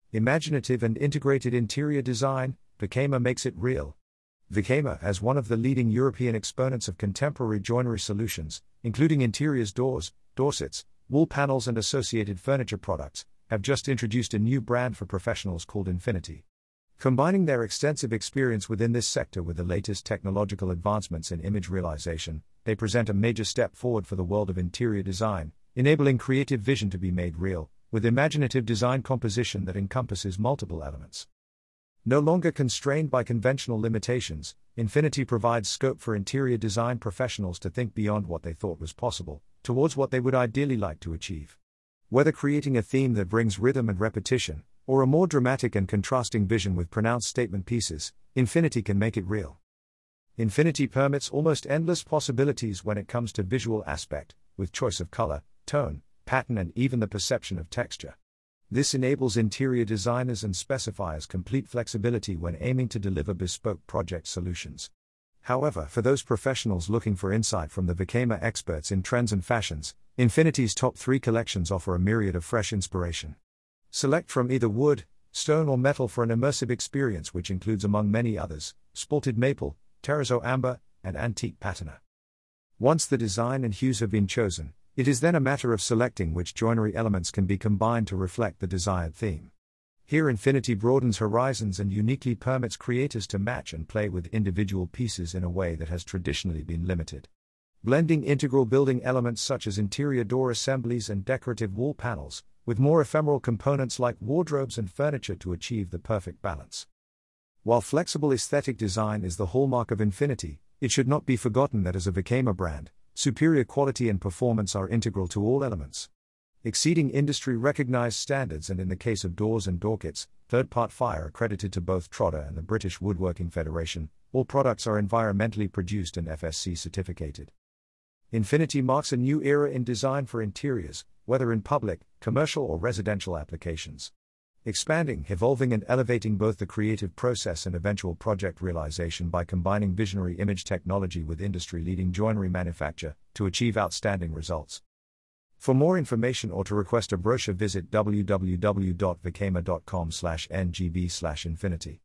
Imaginative and integrated interior design, Vekema makes it real. Vekema, as one of the leading European exponents of contemporary joinery solutions, including interiors doors, doorsets, wall panels and associated furniture products, have just introduced a new brand for professionals called Infinity. Combining their extensive experience within this sector with the latest technological advancements in image realization, they present a major step forward for the world of interior design, enabling creative vision to be made real, with imaginative design composition that encompasses multiple elements. No longer constrained by conventional limitations, Infinity provides scope for interior design professionals to think beyond what they thought was possible, towards what they would ideally like to achieve. Whether creating a theme that brings rhythm and repetition, or a more dramatic and contrasting vision with pronounced statement pieces, Infinity can make it real. Infinity permits almost endless possibilities when it comes to visual aspect, with choice of color, tone, pattern and even the perception of texture. This enables interior designers and specifiers complete flexibility when aiming to deliver bespoke project solutions. However, for those professionals looking for insight from the Vekema experts in trends and fashions, Infinity's top 3 collections offer a myriad of fresh inspiration. Select from either wood, stone or metal for an immersive experience which includes among many others, spalted maple, terrazzo amber, and antique patina. Once the design and hues have been chosen, it is then a matter of selecting which joinery elements can be combined to reflect the desired theme. Here Infinity broadens horizons and uniquely permits creators to match and play with individual pieces in a way that has traditionally been limited. Blending integral building elements such as interior door assemblies and decorative wall panels, with more ephemeral components like wardrobes and furniture to achieve the perfect balance. While flexible aesthetic design is the hallmark of Infinity, it should not be forgotten that as a Vekema brand, superior quality and performance are integral to all elements. Exceeding industry-recognized standards and in the case of doors and door kits, third-part fire accredited to both Trotter and the British Woodworking Federation, all products are environmentally produced and FSC certificated. Infinity marks a new era in design for interiors, whether in public, commercial or residential applications. Expanding, evolving and elevating both the creative process and eventual project realization by combining visionary image technology with industry-leading joinery manufacture to achieve outstanding results. For more information or to request a brochure visit www.vekema.com/ngb/infinity.